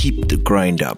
keep the grind up.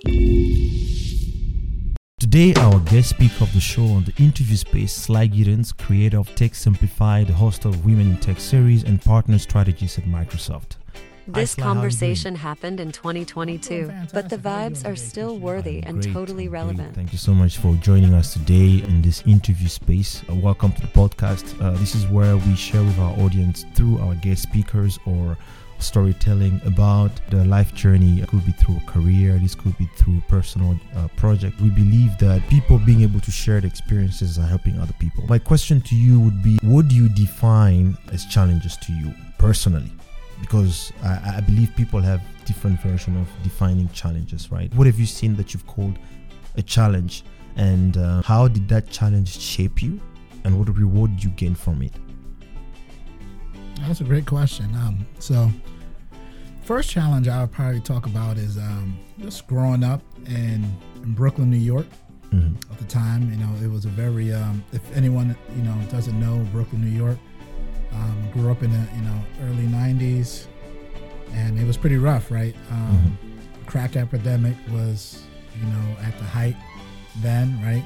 Today, our guest speaker of the show on the interview space, Sly Giddens, creator of Tech Simplified, the host of Women in Tech series, and partner strategist at Microsoft. This conversation happened in 2022, but the vibes are still worthy and totally relevant. Thank you so much for joining us today in this interview space. Welcome to the podcast. This is where we share with our audience through our guest speakers or storytelling about the life journey. It could be through a career, this could be through a personal project. We believe that people being able to share the experiences are helping other people. My question to you would be, what do you define as challenges to you personally? Because I believe people have different version of defining challenges, right? What have you seen that you've called a challenge, and how did that challenge shape you, and what reward did you gain from it? That's a great question. So first challenge I would probably talk about is just growing up in Brooklyn, New York. At the time, it was a very, if anyone, doesn't know Brooklyn, New York, grew up in the, early 90s, and it was pretty rough, right? Crack epidemic was, at the height then, right?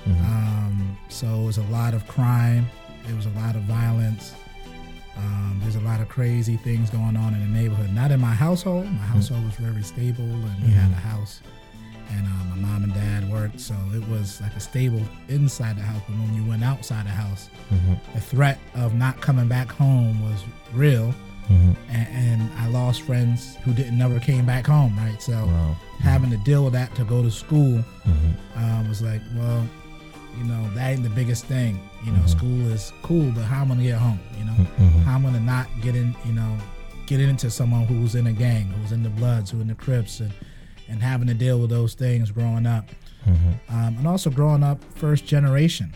So it was a lot of crime. It was a lot of violence. There's a lot of crazy things going on in the neighborhood. Not in my household. My household was very stable, and we had a house, and my mom and dad worked, so it was like a stable inside the house. But when you went outside the house, the threat of not coming back home was real, and I lost friends who never came back home, right? So having to deal with that to go to school was like, well, that ain't the biggest thing. School is cool, but how I'm gonna get home? How I'm gonna not get into someone who's in a gang, who's in the Bloods, who's in the Crips, and having to deal with those things growing up. And also growing up first generation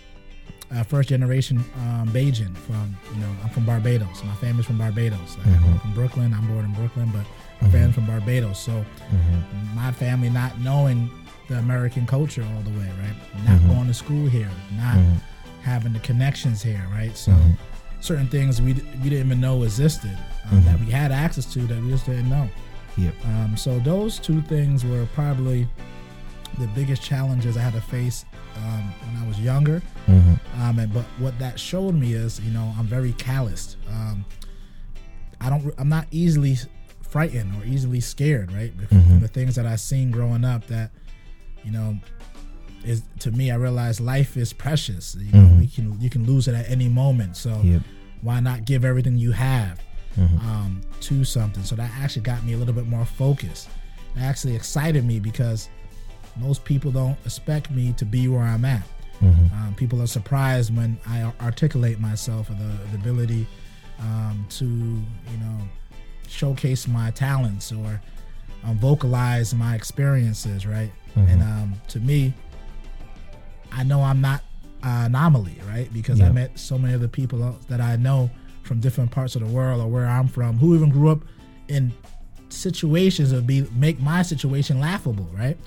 Bajan from, I'm from Barbados. My family's from Barbados. I grew up in Brooklyn. I'm born in Brooklyn, but my family's from Barbados. So my family not knowing the American culture all the way, right? Not going to school here, not having the connections here, right? So certain things we didn't even know existed, that we had access to that we just didn't know. So those two things were probably the biggest challenges I had to face when I was younger. But what that showed me is, I'm very calloused. I'm not easily frightened or easily scared, right? From the things that I've seen growing up that, is to me, I realized life is precious. You can lose it at any moment. So why not give everything you have to something? So that actually got me a little bit more focused. It actually excited me because most people don't expect me to be where I'm at. People are surprised when I articulate myself, or the ability to showcase my talents or vocalize my experiences, right? And to me, I know I'm not an anomaly, right? Because I met so many other people that I know from different parts of the world or where I'm from, who even grew up in situations that make my situation laughable, right?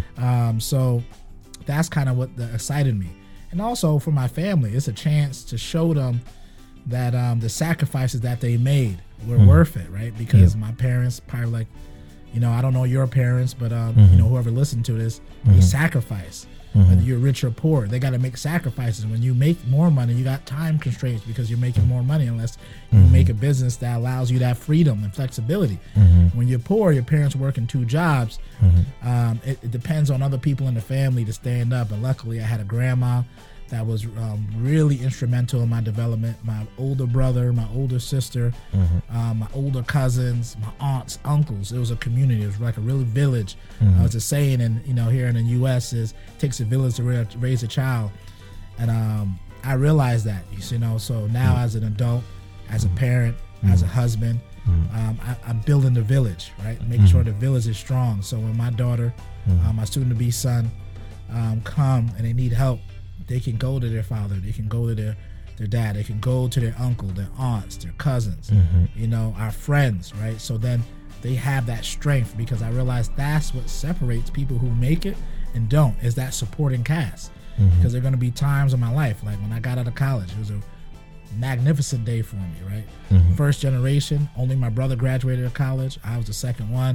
So that's kind of what excited me. And also for my family, it's a chance to show them that the sacrifices that they made were worth it, right? Because my parents probably like, I don't know your parents, but whoever listened to this, they sacrifice. Whether you're rich or poor, they got to make sacrifices. When you make more money, you got time constraints because you're making more money, unless you make a business that allows you that freedom and flexibility. When you're poor, your parents working 2 jobs. It depends on other people in the family to stand up. And luckily, I had a grandma that was really instrumental in my development. My older brother, my older sister, my older cousins, my aunts, uncles. It was a community. It was like a real village. It's a saying, and here in the U.S. is it takes a village to raise a child, and I realized that. So now as an adult, as a parent, as a husband, I'm building the village, right? Making sure the village is strong. So when my daughter, my soon-to-be son, come and they need help, they can go to their father, they can go to their dad, they can go to their uncle, their aunts, their cousins, our friends, right? So then they have that strength, because I realize that's what separates people who make it and don't, is that supporting cast. Because there are going to be times in my life, like when I got out of college, it was a magnificent day for me, right? First generation, only my brother graduated college. I was the second one.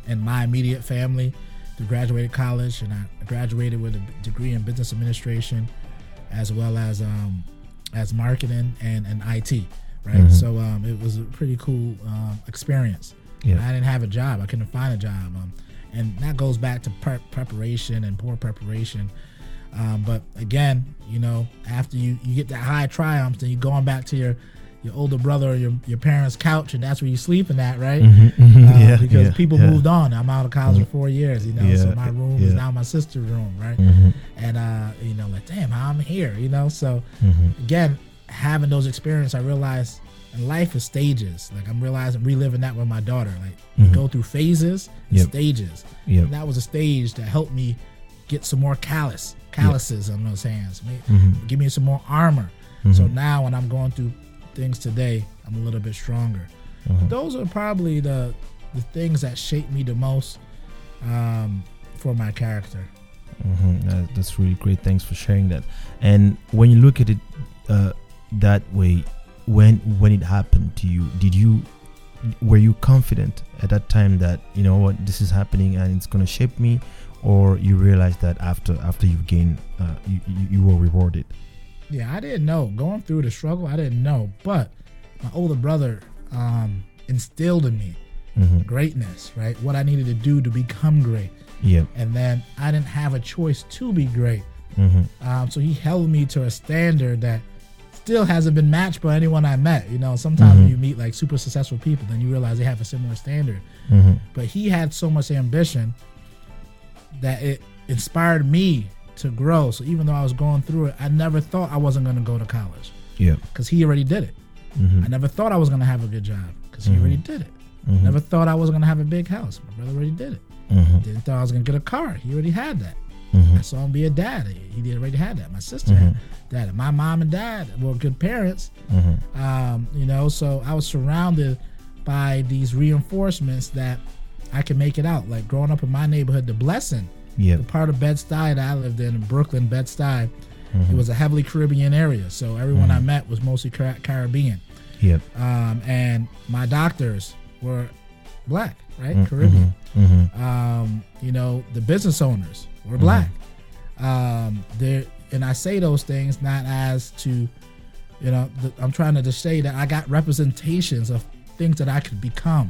in my immediate family who graduated college, and I graduated with a degree in business administration, as well as marketing and IT, right? Mm-hmm. So it was a pretty cool experience. Yeah. I didn't have a job. I couldn't find a job. And that goes back to preparation and poor preparation. But again, you know, after you get that high triumph, then you're going back to your older brother or your parents' couch, and that's where you're sleeping at, right? Mm-hmm. Because people moved on. I'm out of college for 4 years, you know, so my room is now my sister's room, right? Mm-hmm. And, you know, like, damn, I'm here, you know? So, again, having those experiences, I realized in life is stages. Like, I'm reliving that with my daughter. Like, you go through phases and stages. And that was a stage that helped me get some more calluses on those hands. Give me some more armor. So now when I'm going through things today, I'm a little bit stronger. Those are probably the things that shape me the most for my character. That's really great. Thanks for sharing that. And when you look at it that way, when it happened to you, were you confident at that time that, you know what, this is happening and it's going to shape me, or you realized that after you've gained, you were rewarded? Yeah, I didn't know. Going through the struggle, I didn't know. But my older brother instilled in me greatness, right? What I needed to do to become great. Yeah. And then I didn't have a choice to be great. So he held me to a standard that still hasn't been matched by anyone I met. You know, sometimes when you meet like super successful people, then you realize they have a similar standard. But he had so much ambition that it inspired me to grow. So even though I was going through it, I never thought I wasn't going to go to college. Yeah. Because he already did it. I never thought I was going to have a good job because he already did it. Never thought I was going to have a big house. My brother already did it. Didn't thought I was going to get a car. He already had that. I saw him be a dad. He already had that. My sister had that. My mom and dad were good parents. You know, so I was surrounded by these reinforcements that I could make it out. Like growing up in my neighborhood, the Blessing, the part of Bed-Stuy that I lived in Brooklyn, Bed-Stuy, it was a heavily Caribbean area. So everyone I met was mostly Caribbean. And my doctors were black, right? Caribbean. You know, the business owners were black. And I say those things not as to, you know, I'm trying to just say that I got representations of things that I could become.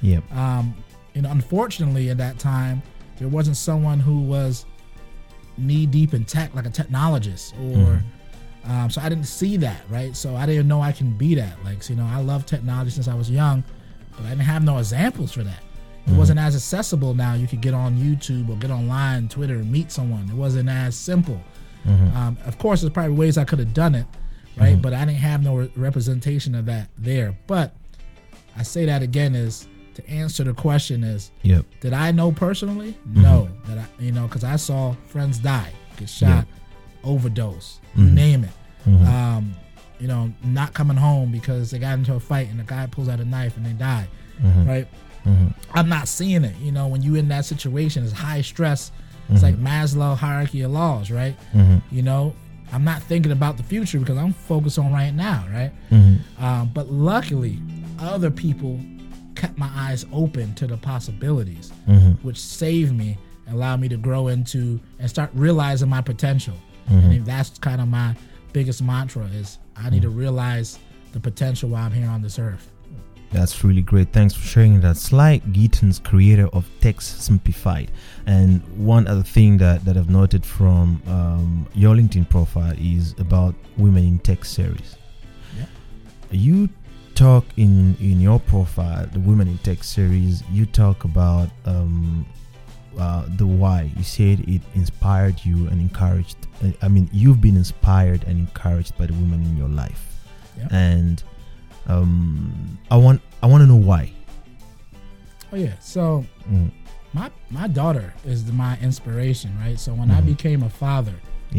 You know, unfortunately, at that time, there wasn't someone who was knee deep in tech, like a technologist, or so I didn't see that, right? So I didn't know I can be that. Like, you know, I love technology since I was young, but I didn't have no examples for that. It wasn't as accessible now. You could get on YouTube or get online, Twitter, and meet someone. It wasn't as simple. Of course, there's probably ways I could have done it, right? But I didn't have no representation of that there. But I say that again is to answer the question is, did I know personally? No, that you know, because I saw friends die, get shot, overdose, you name it. You know, not coming home because they got into a fight and the guy pulls out a knife and they die, right? I'm not seeing it. You know, when you in that situation, it's high stress. It's like Maslow hierarchy of laws, right? You know, I'm not thinking about the future because I'm focused on right now, right? But luckily, other people kept my eyes open to the possibilities, which saved me and allowed me to grow into and start realizing my potential. And I think that's kind of my biggest mantra is I need to realize the potential while I'm here on this earth. That's really great. Thanks for sharing that. Sly Gittens, creator of Text Simplified. And one other thing that I've noted from your LinkedIn profile is about Women in Tech series. You talk in your profile, the Women in Tech series, you talk about the why. You said it inspired you and encouraged. I mean, you've been inspired and encouraged by the women in your life. And I want to know why. Oh yeah, so my daughter is my inspiration, right? So when I became a father,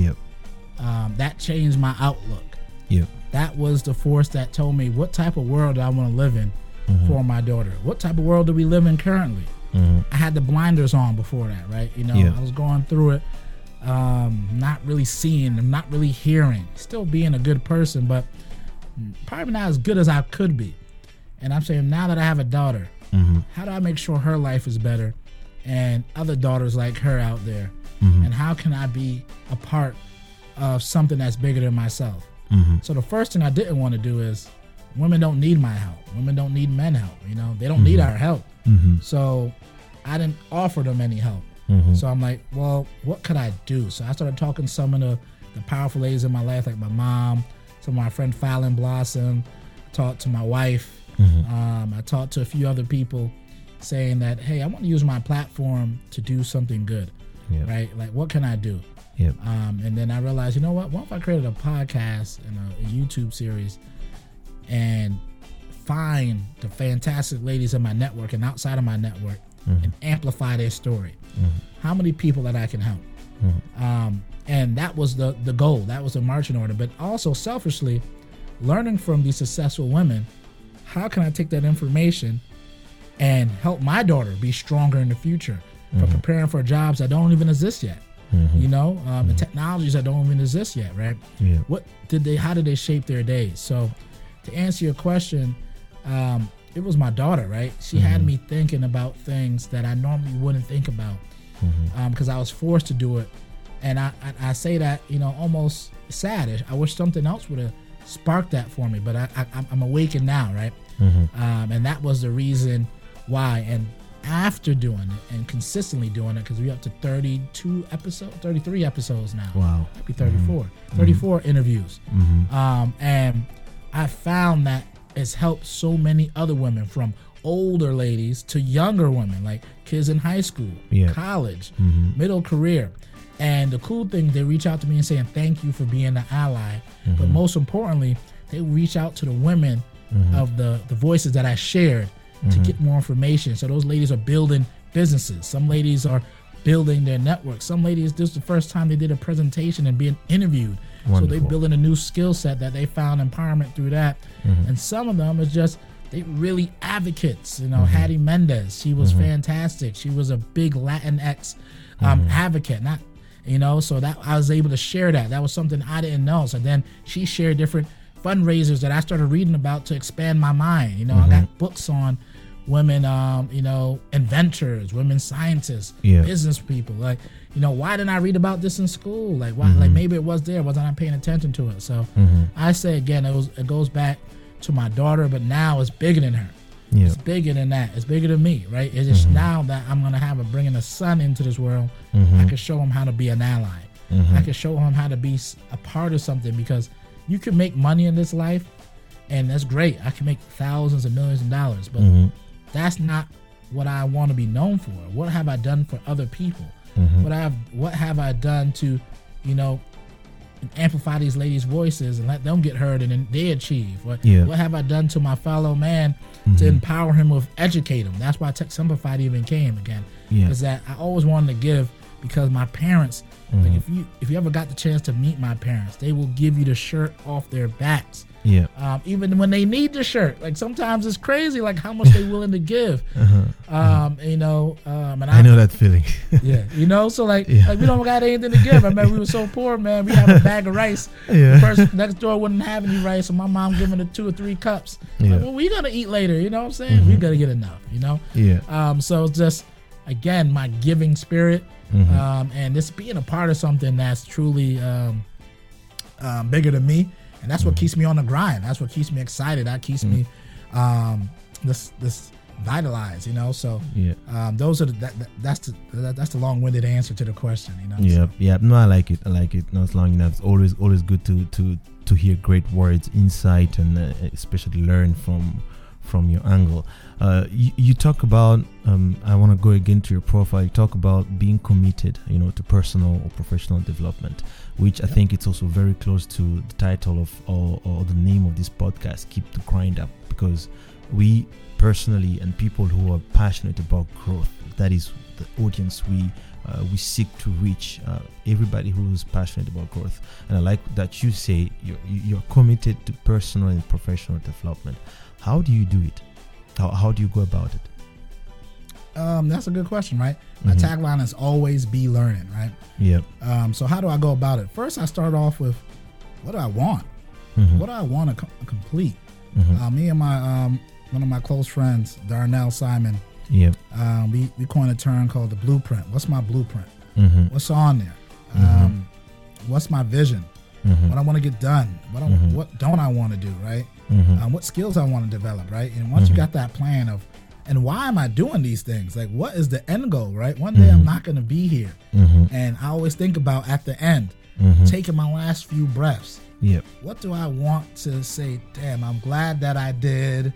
that changed my outlook. That was the force that told me what type of world I want to live in for my daughter. What type of world do we live in currently? I had the blinders on before that, right? You know, I was going through it, not really seeing and not really hearing, still being a good person, but probably not as good as I could be. And I'm saying now that I have a daughter, How do I make sure her life is better and other daughters like her out there? And how can I be a part of something that's bigger than myself? So the first thing I didn't want to do is, women don't need my help. Women don't need men help. You know, they don't need our help. So I didn't offer them any help. So I'm like, well, what could I do? So I started talking to some of the powerful ladies in my life, like my mom, some of my friend Fallon Blossom. I talked to my wife. I talked to a few other people saying that, hey, I want to use my platform to do something good. Right? Like, what can I do? And then I realized, you know what if I created a podcast and a YouTube series and find the fantastic ladies in my network and outside of my network and amplify their story? How many people that I can help? And that was the goal. That was the marching order. But also selfishly, learning from these successful women, how can I take that information and help my daughter be stronger in the future for preparing for jobs that don't even exist yet? You know, the technologies that don't even exist yet, right? How did they shape their days? So to answer your question, it was my daughter, right? She had me thinking about things that I normally wouldn't think about because I was forced to do it. And I say that, you know, almost sad. I wish something else would have sparked that for me, but I'm awakened now, right? And that was the reason why. And after doing it and consistently doing it, because we're up to 33 episodes now. Wow. Maybe 34. 34 interviews. And I found that it's helped so many other women, from older ladies to younger women, like kids in high school, college, middle career. And the cool thing, they reach out to me and saying thank you for being an ally. But most importantly, they reach out to the women of the voices that I shared to get more information. So those ladies are building businesses. Some ladies are building their network. Some ladies, this is the first time they did a presentation and being interviewed. Wonderful. So they're building a new skill set that they found empowerment through that. And some of them is just, they really advocates. You know, Hattie Mendez, she was fantastic. She was a big Latinx advocate, not, you know, so that I was able to share that. That was something I didn't know. So then she shared different fundraisers that I started reading about to expand my mind. You know, I got books on women, you know, inventors, women scientists, business people. Like, you know, why didn't I read about this in school? Like, why? Like, maybe it was there, wasn't I paying attention to it? So I say again, it goes back to my daughter, but now it's bigger than her. It's bigger than that. It's bigger than me, right? It's just now that I'm gonna bringing a son into this world, I can show him how to be an ally. I can show him how to be a part of something, because you can make money in this life, and that's great. I can make thousands of millions of dollars, but that's not what I want to be known for. What have I done for other people? What have I done to, you know, amplify these ladies' voices and let them get heard and then they achieve? What have I done to my fellow man to empower him with educate him? That's why Tech Simplified even came again. Is that I always wanted to give, because my parents, like if you ever got the chance to meet my parents, they will give you the shirt off their backs. Even when they need the shirt. Like, sometimes it's crazy, like how much they're willing to give. You know, and I know that feeling. You know, so like we don't got anything to give. I mean, we were so poor, man. We have a bag of rice. The person next door wouldn't have any rice, so my mom giving her 2 or 3 cups. Like, well, we gonna eat later. You know what I'm saying? We gotta get enough. You know. So it's just, again, my giving spirit, and this being a part of something that's truly bigger than me. And that's what keeps me on the grind. That's what keeps me excited. That keeps me this vitalized, you know. So those are that's the long-winded answer to the question, you know. No, I like it. No, it's long enough. It's always good to hear great words, insight, and especially learn from your angle. You talk about, I want to go again to your profile. You talk about being committed, you know, to personal or professional development, which I think it's also very close to the title of or the name of this podcast, Keep the Grind Up, because we personally and people who are passionate about growth, that is the audience we seek to reach, everybody who is passionate about growth. And I like that you say you're committed to personal and professional development. How do you do it? How do you go about it? That's a good question, right? My tagline is always be learning, right? So how do I go about it? First, I start off with, what do I want? What do I want to complete? Me and my one of my close friends, Darnell Simon. Yep. We coined a term called the blueprint. What's my blueprint? Mm-hmm. What's on there? What's my vision? What I want to get done? What don't I want to do? Right? What skills I want to develop? Right? And once you got that plan of, and why am I doing these things? Like, what is the end goal? Right? One day I'm not going to be here, and I always think about at the end, taking my last few breaths. Yep. What do I want to say? Damn, I'm glad that I did.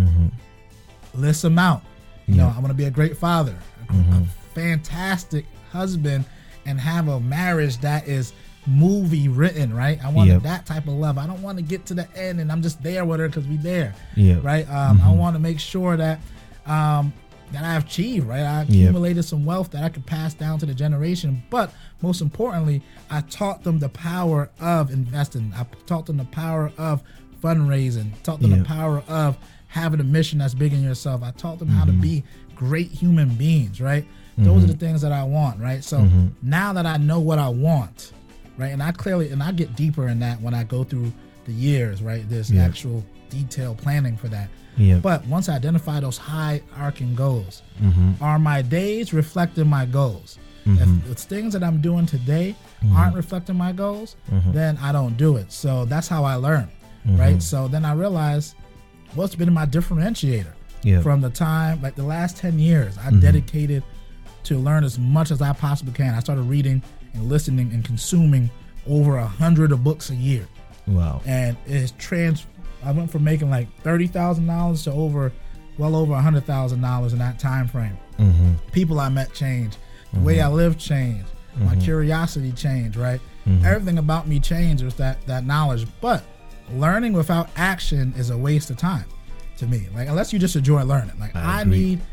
List them out. You know, I want to be a great father, a fantastic husband, and have a marriage that is movie written, right? I want that type of love. I don't want to get to the end and I'm just there with her because we there, right? I want to make sure that that I've achieved, right? I accumulated some wealth that I could pass down to the generation, but most importantly, I taught them the power of investing. I taught them the power of fundraising, taught them the power of having a mission that's bigger than yourself. I taught them how to be great human beings, right? Those are the things that I want, right? So now that I know what I want, right? And I get deeper in that when I go through the years, right? There's actual detailed planning for that. But once I identify those high arcing goals, are my days reflecting my goals? If it's things that I'm doing today aren't reflecting my goals, then I don't do it. So that's how I learn, right? So then I realize what's been my differentiator from the time, like the last 10 years, I've dedicated to learn as much as I possibly can. I started reading and listening and consuming over 100 books a year. Wow. And it's I went from making like $30,000 to well over $100,000 in that time frame. People I met changed. The way I live changed. My curiosity changed, right? Everything about me changed with that knowledge. But learning without action is a waste of time to me. Like, unless you just enjoy learning. Like, I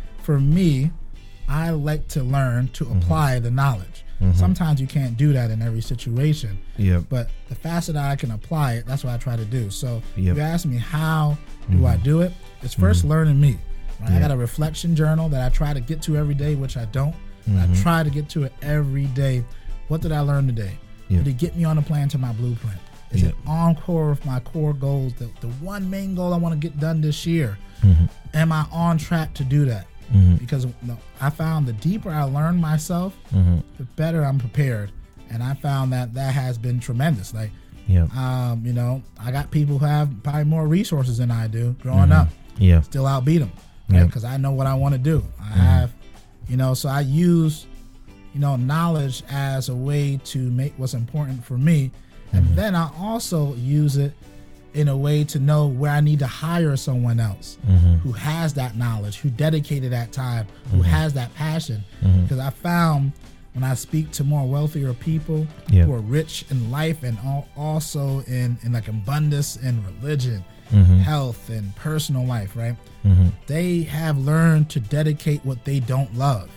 like to learn to apply the knowledge. Sometimes you can't do that in every situation. But the faster that I can apply it, that's what I try to do. So if you ask me how do I do it, it's first learning me. Right? I got a reflection journal that I try to get to every day, which I don't. I try to get to it every day. What did I learn today? Did it get me on the plan to my blueprint? Is it on core with my core goals? The one main goal I want to get done this year. Am I on track to do that? Because I found the deeper I learn myself, the better I'm prepared. And I found that has been tremendous. Like, you know, I got people who have probably more resources than I do growing up. Still outbeat them. Right? Because I know what I want to do. I have, you know, so I use, you know, knowledge as a way to make what's important for me. And then I also use it in a way to know where I need to hire someone else who has that knowledge, who dedicated that time, who has that passion. Because I found when I speak to more wealthier people who are rich in life and also in like abundance in religion, health, and personal life, right? They have learned to dedicate what they don't love.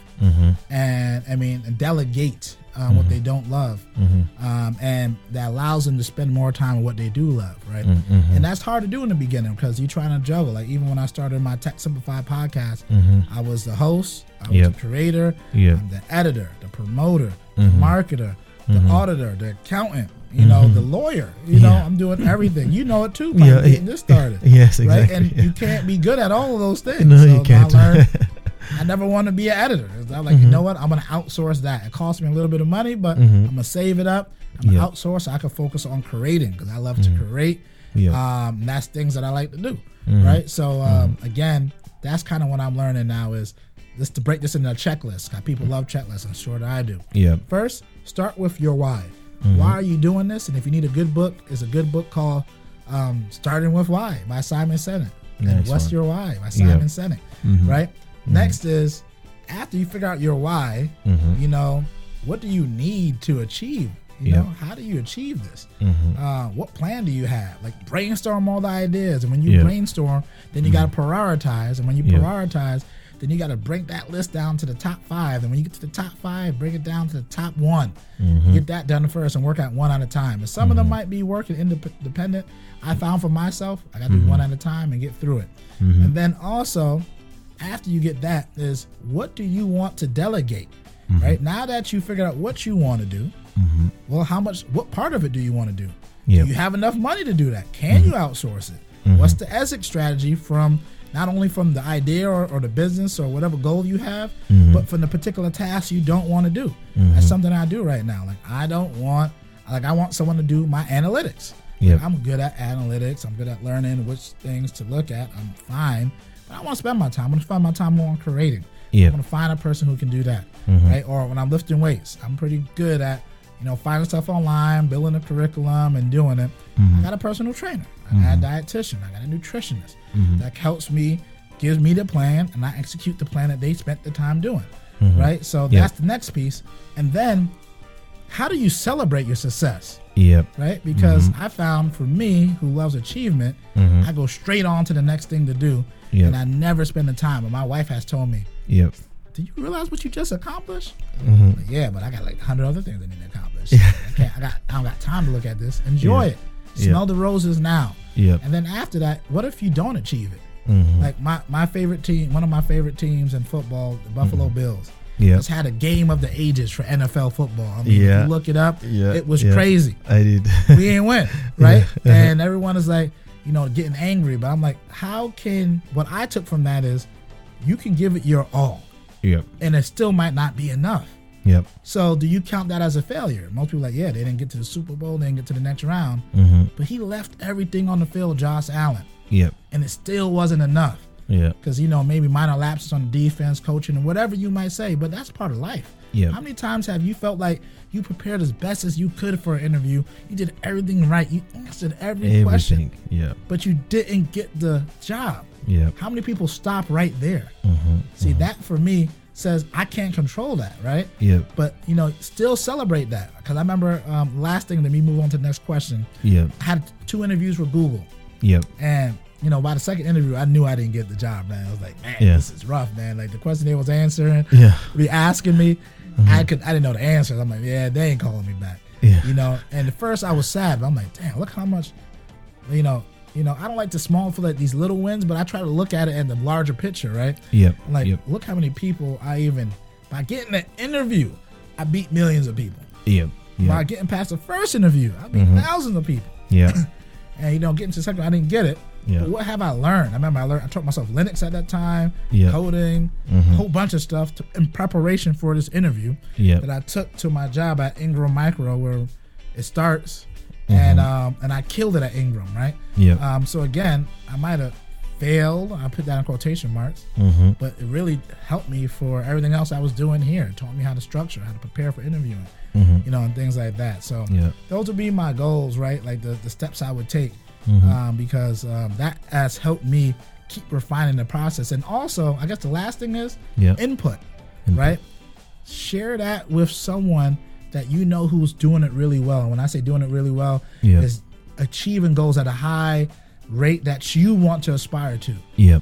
And delegate what they don't love, and that allows them to spend more time on what they do love, right? And that's hard to do in the beginning because you're trying to juggle. Like, even when I started my Tech Simplified podcast, I was the host, I was the creator, I'm the editor, the promoter, the marketer, the auditor, the accountant, you know, the lawyer. You know, I'm doing everything. You know it too by getting this started. Yes, exactly. Right? And you can't be good at all of those things. No, you can't. I learned I never want to be an editor. I'm like, you know what? I'm going to outsource that. It costs me a little bit of money, but I'm going to save it up. I'm going to outsource so I can focus on creating because I love to create. That's things that I like to do, right? So, again, that's kind of what I'm learning now is just to break this into a checklist. People love checklists. I'm sure that I do. First, start with your why. Why are you doing this? And if you need a good book, it's a good book called Starting With Why by Simon Sinek. And What's Your Why by Simon Sinek, right? Next is, after you figure out your why, you know, what do you need to achieve? You know, how do you achieve this? What plan do you have? Like, brainstorm all the ideas. And when you brainstorm, then you got to prioritize. And when you prioritize, then you got to break that list down to the top 5. And when you get to the top 5, bring it down to the top 1. Get that done first and work out one at a time. And some of them might be working independent. I found for myself, I got to do one at a time and get through it. And then also, after you get that, is what do you want to delegate? Right? Now that you figured out what you want to do, well, what part of it do you want to do? Do you have enough money to do that? Can you outsource it? What's the exit strategy from not only from the idea or the business or whatever goal you have, but from the particular task you don't want to do. That's something I do right now. Like I want someone to do my analytics. Yep. I'm good at analytics. I'm good at learning which things to look at. I'm fine. But I want to spend my time. I want to spend my time more on creating. Yep. I want to find a person who can do that. Right? Or when I'm lifting weights, I'm pretty good at, finding stuff online, building a curriculum and doing it. I got a personal trainer. I got a dietitian. I got a nutritionist that helps me, gives me the plan, and I execute the plan that they spent the time doing. Right? So that's the next piece. And then how do you celebrate your success? Right? Because I found for me, who loves achievement, I go straight on to the next thing to do, and I never spend the time. And my wife has told me, "Do you realize what you just accomplished?" Like, yeah, but I got like 100 other things I need to accomplish. I don't got time to look at this. Enjoy it. Smell the roses now. And then after that, what if you don't achieve it? Like my favorite team, one of my favorite teams in football, the Buffalo Bills. Just had a game of the ages for NFL football. I mean, if you look it up, it was crazy. I did. We ain't win, right? And everyone is like, getting angry. But I'm like, what I took from that is you can give it your all. And it still might not be enough. So do you count that as a failure? Most people are like, yeah, they didn't get to the Super Bowl, they didn't get to the next round. But he left everything on the field, Josh Allen. And it still wasn't enough. Because, maybe minor lapses on the defense, coaching, and whatever you might say, but that's part of life. How many times have you felt like you prepared as best as you could for an interview? You did everything right. You answered every question. But you didn't get the job. How many people stop right there? See, that for me says I can't control that, right? But, still celebrate that. Because I remember last thing, let me move on to the next question. I had 2 interviews with Google. And by the second interview, I knew I didn't get the job, man. I was like, man, this is rough, man. Like the question they was answering, be asking me, I didn't know the answers. I'm like, yeah, they ain't calling me back. And at first I was sad, but I'm like, damn, look how much, I don't like to for like these little wins, but I try to look at it in the larger picture, right? Look how many people by getting an interview, I beat millions of people. By getting past the first interview, I beat thousands of people. And getting to the second, I didn't get it. But what have I learned? I remember I taught myself Linux at that time, coding, a whole bunch of stuff in preparation for this interview that I took to my job at Ingram Micro, where it starts, and I killed it at Ingram, right? So again, I might have failed. I put that in quotation marks, but it really helped me for everything else I was doing here. It taught me how to structure, how to prepare for interviewing, and things like that. So those would be my goals, right? Like the steps I would take. Because that has helped me keep refining the process. And also, I guess the last thing is input, right? Share that with someone that who's doing it really well. And when I say doing it really well, is achieving goals at a high rate that you want to aspire to.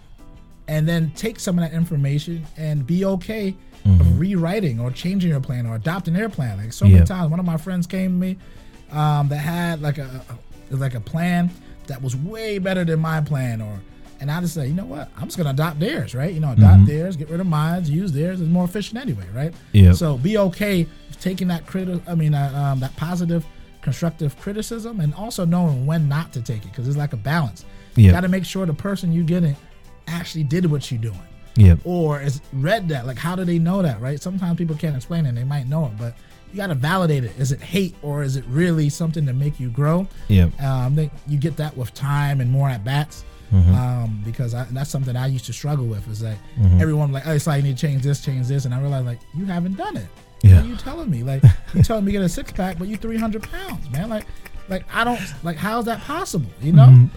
And then take some of that information and be okay of rewriting or changing your plan or adopting their plan. Like so many times, one of my friends came to me that had like a plan that was way better than my plan, and I just say, you know what, I'm just gonna adopt theirs, right? Adopt theirs, get rid of mine, use theirs. It's more efficient anyway, right? So be okay with taking that that positive, constructive criticism, and also knowing when not to take it, because it's like a balance. You got to make sure the person you getting actually did what you're doing, or is read that. Like, how do they know that, right? Sometimes people can't explain it; they might know it, but you got to validate it. Is it hate, or is it really something to make you grow? Then you get that with time and more at bats. Because that's something I used to struggle with. Is that everyone like, oh, it's like you need to change this, and I realized like you haven't done it. What are you telling me? Like you telling me to get a 6-pack, but you 300 pounds, man. Like I don't like. How's that possible? So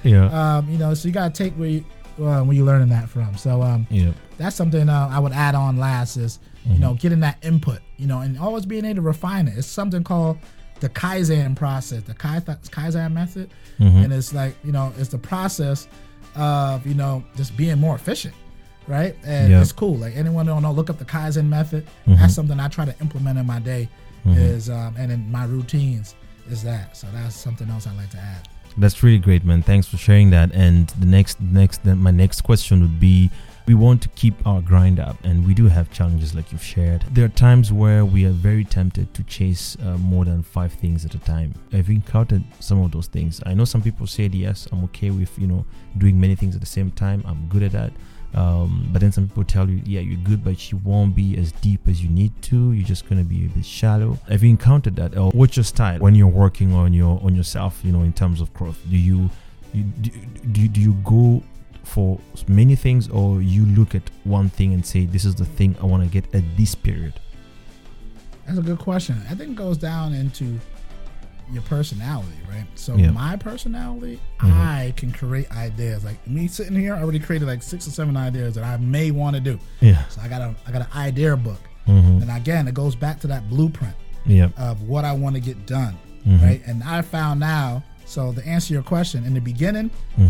you got to take where you learning that from. So that's something I would add on last is getting that input, and always being able to refine it. It's something called the Kaizen process, the Kaizen method, and it's like it's the process of just being more efficient, right? And it's cool. Like anyone don't know, look up the Kaizen method. That's something I try to implement in my day, is and in my routines is that. So that's something else I'd like to add. That's really great, man. Thanks for sharing that. And my next question would be, we want to keep our grind up, and we do have challenges like you've shared. There are times where we are very tempted to chase more than 5 things at a time. I've encountered some of those things. I know some people said, yes, I'm okay with, doing many things at the same time. I'm good at that. But then some people tell you, yeah, you're good, but you won't be as deep as you need to. You're just going to be a bit shallow. Have you encountered that? Or what's your style when you're working on yourself, in terms of growth? Do you go for many things, or you look at one thing and say, this is the thing I want to get at this period? That's a good question. I think it goes down into your personality, right? So my personality, I can create ideas. Like me sitting here, I already created like 6 or 7 ideas that I may want to do. Yeah. So I got an idea book. And again, it goes back to that blueprint of what I want to get done, right? And I found now, so to answer your question, in the beginning,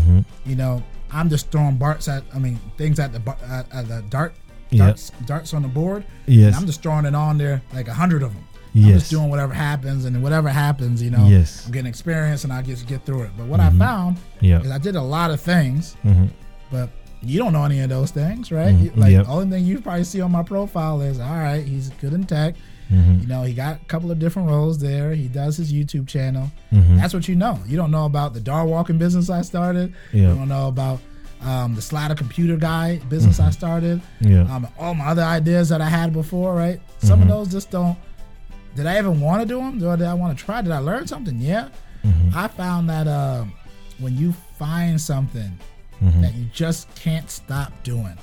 I'm just throwing things at the darts on the board. Yes. And I'm just throwing it on there, like 100 of them. I'm just doing whatever happens, and whatever happens, I'm getting experience, and I just get through it. But what I found is I did a lot of things, but you don't know any of those things, right? The only thing you probably see on my profile is, all right, he's good in tech. He got a couple of different roles there. He does his YouTube channel. That's what you know. You don't know about the dog walking business I started. You don't know about the slider computer guy business I started. All my other ideas that I had before, right? Some of those just don't. Did I even want to do them? Or did I want to try? Did I learn something? Yeah. I found that when you find something that you just can't stop doing,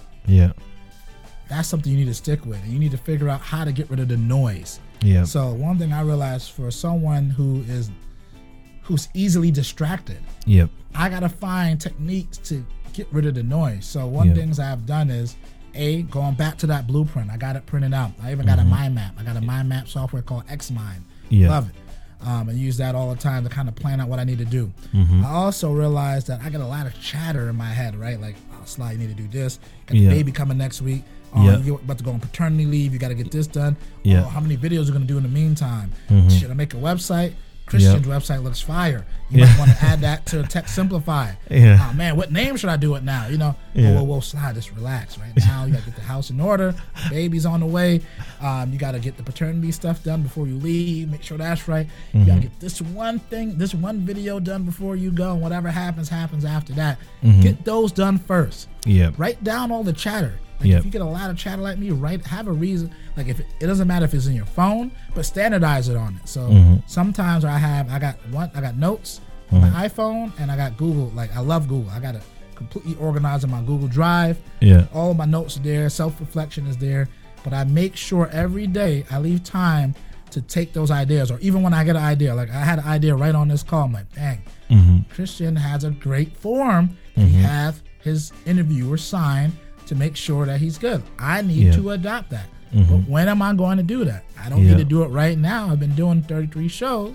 that's something you need to stick with, and you need to figure out how to get rid of the noise. So one thing I realized, for someone who's easily distracted, I gotta find techniques to get rid of the noise. So one things I've done is going back to that blueprint. I got it printed out. I even got a mind map. I got a mind map software called Xmind. Love it. And use that all the time to kind of plan out what I need to do. I also realized that I get a lot of chatter in my head, right? Like, Sly, you need to do this. Got the baby coming next week. You're about to go on paternity leave. You got to get this done. How many videos are you going to do in the meantime? Should I make a website? Christian's website looks fire. You might want to add that to Tech Simplify. Oh man, what name should I do it now? Whoa, Slide, just relax. Right now, you got to get the house in order. Baby's on the way. You got to get the paternity stuff done before you leave. Make sure that's right. You got to get this one video done before you go. And whatever happens after that. Get those done first. Write down all the chatter. If you get a lot of chatter like me, have a reason. Like, if it doesn't matter if it's in your phone, but standardize it on it. So sometimes I got notes on my iPhone, and I got Google. Like, I love Google. I got it completely organized in my Google Drive. All of my notes are there. Self-reflection is there. But I make sure every day I leave time to take those ideas. Or even when I get an idea, like I had an idea right on this call. I'm like, dang, Christian has a great form. He has his interviewer sign to make sure that he's good. I need to adopt that. But when am I going to do that? I don't need to do it right now. I've been doing 33 shows.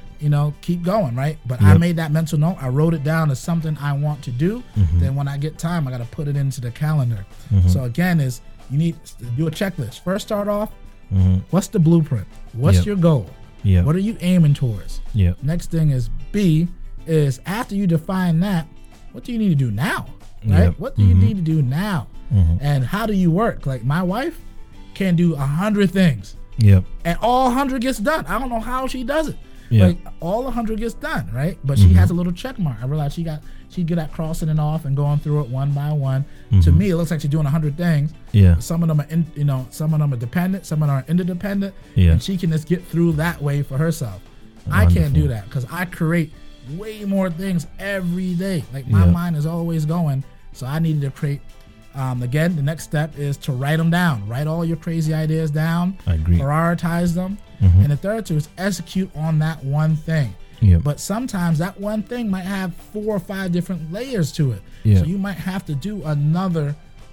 Keep going, right? But I made that mental note. I wrote it down as something I want to do. Then when I get time, I got to put it into the calendar. So again, you need to do a checklist. First, start off, what's the blueprint? What's your goal? What are you aiming towards? Next thing is B, is after you define that, what do you need to do now? Right? What do you need to do now? And how do you work? Like, my wife can do 100 things. And all 100 gets done. I don't know how she does it. Like, all 100 gets done, right? But she has a little check mark. I realized she'd get at crossing it off and going through it one by one. To me, it looks like she's doing 100 things. Some of them are some of them are dependent, some of them are interdependent. And she can just get through that way for herself. Wonderful. I can't do that because I create way more things every day. Like, my mind is always going. So I needed to create. Again, the next step is to write them down. Write all your crazy ideas down. I agree. Prioritize them. And the third two is execute on that one thing. But sometimes that one thing might have 4 or 5 different layers to it. So you might have to do another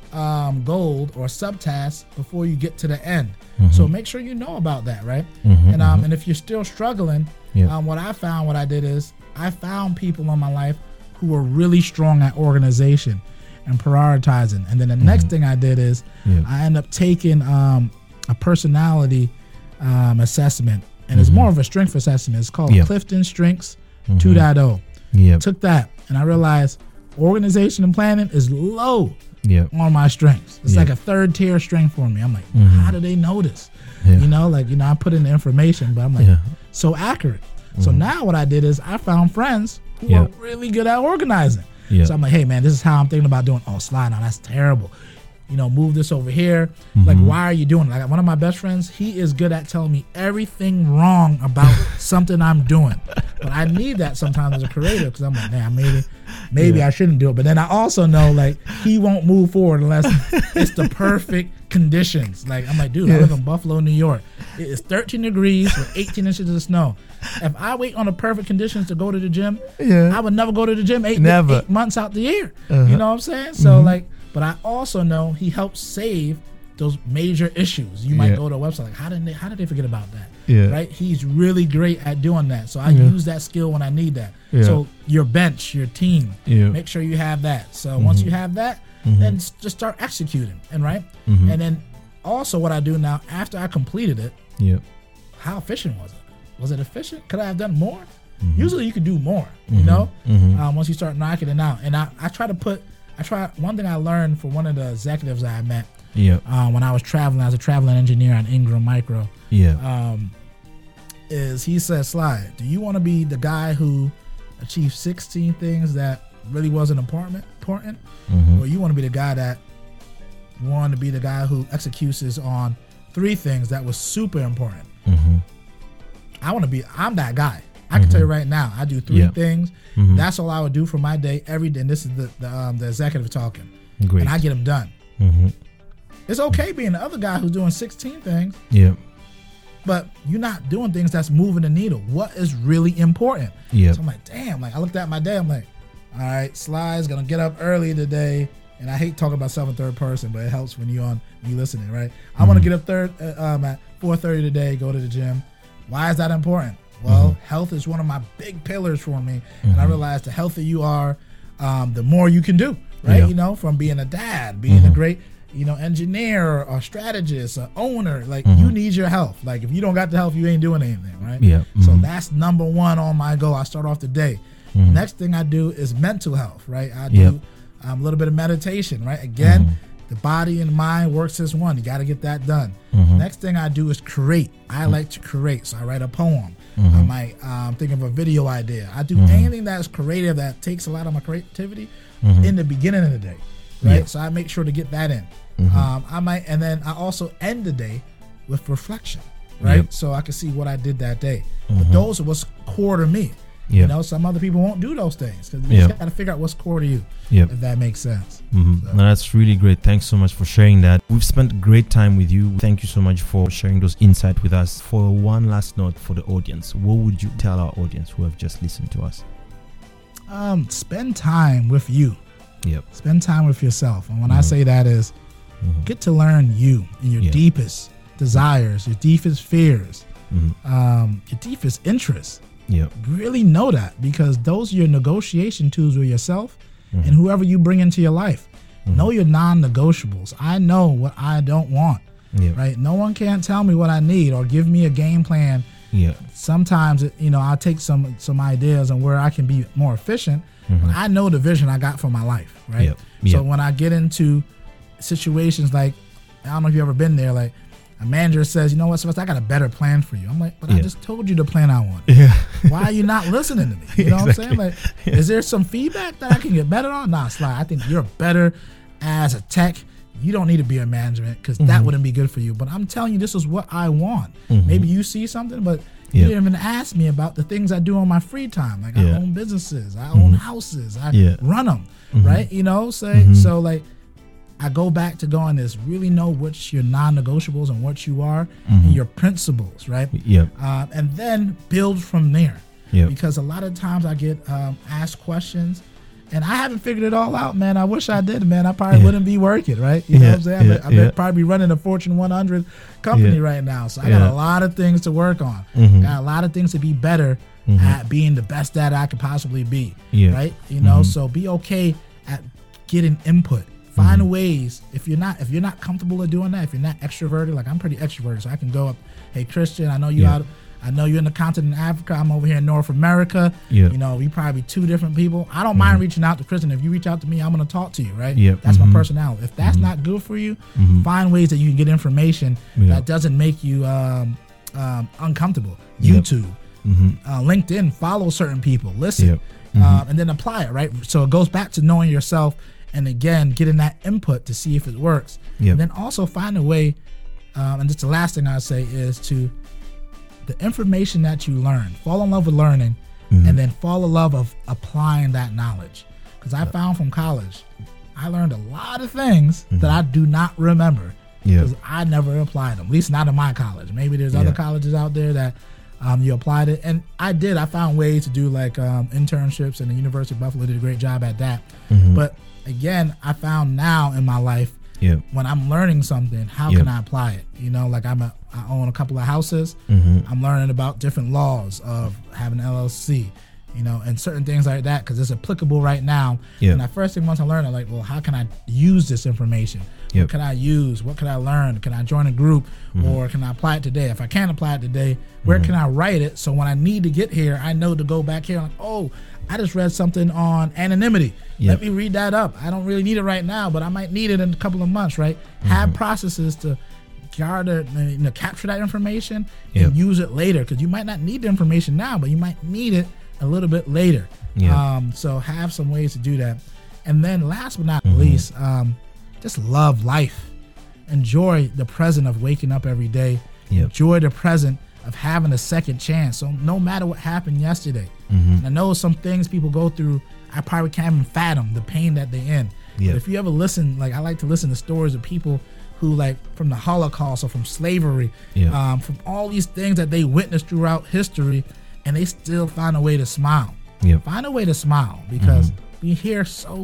goal or subtask before you get to the end. So make sure you know about that, right? And if you're still struggling, what I did is I found people in my life who were really strong at organization and prioritizing. And then the next thing I did is I ended up taking a personality assessment, and it's more of a strength assessment. It's called Clifton Strengths 2.0. Took that, and I realized organization and planning is low. on my strengths. It's like a third tier strength for me. I'm like, how do they know this? You know, like, you know, I put in the information, but I'm like, so accurate. So now what I did is I found friends who are really good at organizing. So I'm like, hey man, this is how I'm thinking about doing. Oh, slide now, that's terrible. You know, move this over here. Like, why are you doing it? Like, one of my best friends, he is good at telling me everything wrong about something I'm doing. But I need that sometimes as a creator, because I'm like, man, maybe I shouldn't do it. But then I also know, like, he won't move forward unless it's the perfect conditions. Like, I'm like, dude, I live in Buffalo, New York. It is 13 degrees with 18 inches of snow. If I wait on the perfect conditions to go to the gym, I would never go to the gym 8 months out the year. You know what I'm saying? So, like, but I also know he helps save those major issues. You might go to a website like, how did they forget about that? Right? He's really great at doing that. So I use that skill when I need that. So your bench, your team, make sure you have that. So once you have that, then just start executing. And and then also what I do now, after I completed it, how efficient was it? Was it efficient? Could I have done more? Usually you could do more, you know, once you start knocking it out. And I try one thing I learned from one of the executives I met when I was traveling as a traveling engineer on Ingram Micro, is he said, Slide, do you want to be the guy who achieved 16 things that really wasn't important? Or you want to be the guy who executes on 3 things that was super important? I'm that guy. I can tell you right now, I do 3 things. That's all I would do for my day every day. And this is the executive talking. Great. And I get them done. It's okay being the other guy who's doing 16 things. But you're not doing things that's moving the needle. What is really important? So I'm like, damn. Like, I looked at my day. I'm like, all right, Sly's gonna get up early today. And I hate talking about self in third person, but it helps when you listening, right? I want to get up at 4:30 today, go to the gym. Why is that important? Well, health is one of my big pillars for me. And I realized the healthier you are, the more you can do, right? You know, from being a dad, being a great, engineer or strategist or owner, like you need your health. Like, if you don't got the health, you ain't doing anything, right? So that's number 1 on my goal. I start off the day. Next thing I do is mental health, right? I do a little bit of meditation, right? Again, the body and mind works as one. You got to get that done. Next thing I do is create. I like to create. So I write a poem. I might think of a video idea. I do anything that's creative that takes a lot of my creativity in the beginning of the day, right? So I make sure to get that in. And then I also end the day with reflection, right? So I can see what I did that day. But those are what's core to me. You know, some other people won't do those things because you just got to figure out what's core to you, if that makes sense. So. No, that's really great. Thanks so much for sharing that. We've spent great time with you. Thank you so much for sharing those insights with us. For one last note for the audience, what would you tell our audience who have just listened to us? Spend time with you. Spend time with yourself. And when I say that is get to learn you and your deepest desires, your deepest fears, your deepest interests. Really know that, because those are your negotiation tools with yourself and whoever you bring into your life. Know your non-negotiables. I know what I don't want, right? No one can tell me what I need or give me a game plan. Sometimes, I'll take some ideas on where I can be more efficient. But I know the vision I got for my life, right? So when I get into situations like, I don't know if you've ever been there, like, a manager says, you know what, Sylvester, I got a better plan for you. I'm like, but I just told you the plan I want. Why are you not listening to me? You know what I'm saying? Like, is there some feedback that I can get better on? Nah, Sly, I think you're better as a tech. You don't need to be in management because that wouldn't be good for you. But I'm telling you, this is what I want. Maybe you see something, but you didn't even ask me about the things I do on my free time. Like, I own businesses. I own houses. I run them, right? So like, I go back to going this, really know what's your non-negotiables and what you are and your principles, right? And then build from there. Because a lot of times I get asked questions and I haven't figured it all out, man. I wish I did, man. I probably wouldn't be working, right? You know what I'm saying? I'd probably be running a Fortune 100 company right now. So I got a lot of things to work on. Got a lot of things to be better at being the best that I could possibly be, right? So be okay at getting input. Find ways. If you're not comfortable with doing that, if you're not extroverted, like I'm pretty extroverted, so I can go up, hey Christian, I know you out I know you're in the continent of Africa. I'm over here in North America. Yep. You know, we probably two different people. I don't mind reaching out to Christian. If you reach out to me, I'm going to talk to you, right? Yep. That's my personality. If that's not good for you, find ways that you can get information that doesn't make you uncomfortable. YouTube, LinkedIn, follow certain people, listen, and then apply it, right? So it goes back to knowing yourself and, again, getting that input to see if it works. And then also find a way, and just the last thing I'd say is to the information that you learn, fall in love with learning, and then fall in love of applying that knowledge. Because I found from college, I learned a lot of things that I do not remember because I never applied them, at least not in my college. Maybe there's other colleges out there that you applied it. And I did. I found ways to do like internships, and the University of Buffalo did a great job at that. But again, I found now in my life, when I'm learning something, how can I apply it? You know, like I own a couple of houses. I'm learning about different laws of having an LLC, you know, and certain things like that because it's applicable right now. And the first thing once I learned, I'm like, well, how can I use this information? What can I use? What can I learn? Can I join a group or can I apply it today? If I can't apply it today, where can I write it? So when I need to get here, I know to go back here. Like, oh, I just read something on anonymity. Let me read that up. I don't really need it right now, but I might need it in a couple of months, right? Have processes to gather, you know, capture that information and use it later because you might not need the information now, but you might need it a little bit later. So have some ways to do that. And then last but not least, just love life. Enjoy the present of waking up every day. Enjoy the present of having a second chance. So no matter what happened yesterday, and I know some things people go through, I probably can't even fathom the pain that they're in. But if you ever listen, like I like to listen to stories of people who, like from the Holocaust or from slavery, from all these things that they witnessed throughout history, and they still find a way to smile. Find a way to smile because we here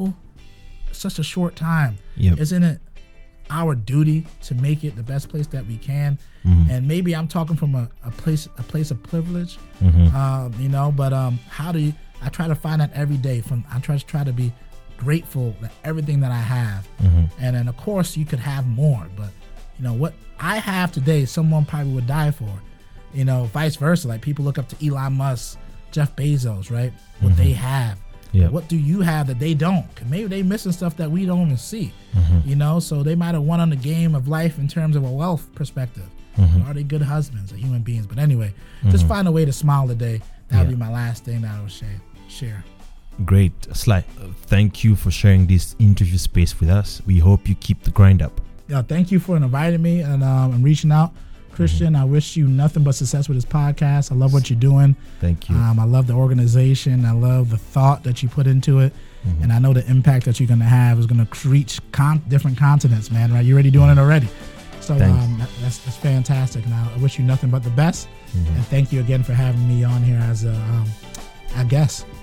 such a short time. Isn't it our duty to make it the best place that we can? And maybe I'm talking from a place of privilege, you know, but how do you, I try to find that every day. I try to be grateful for everything that I have. And then of course you could have more, but you know what I have today, someone probably would die for, you know, vice versa. Like people look up to Elon Musk, Jeff Bezos, right? What they have. What do you have that they don't? Maybe they missing stuff that we don't even see, you know? So they might have won on the game of life in terms of a wealth perspective. Are they good husbands or human beings? But anyway, just find a way to smile today. That would be my last thing that I would share. Great. Sly, thank you for sharing this interview space with us. We hope you keep the grind up. Yeah, thank you for inviting me and reaching out. Christian, I wish you nothing but success with this podcast. I love what you're doing. Thank you. I love the organization. I love the thought that you put into it. And I know the impact that you're going to have is going to reach different continents, man, right? You're already doing it already. So that's fantastic. And I wish you nothing but the best. And thank you again for having me on here as a guest.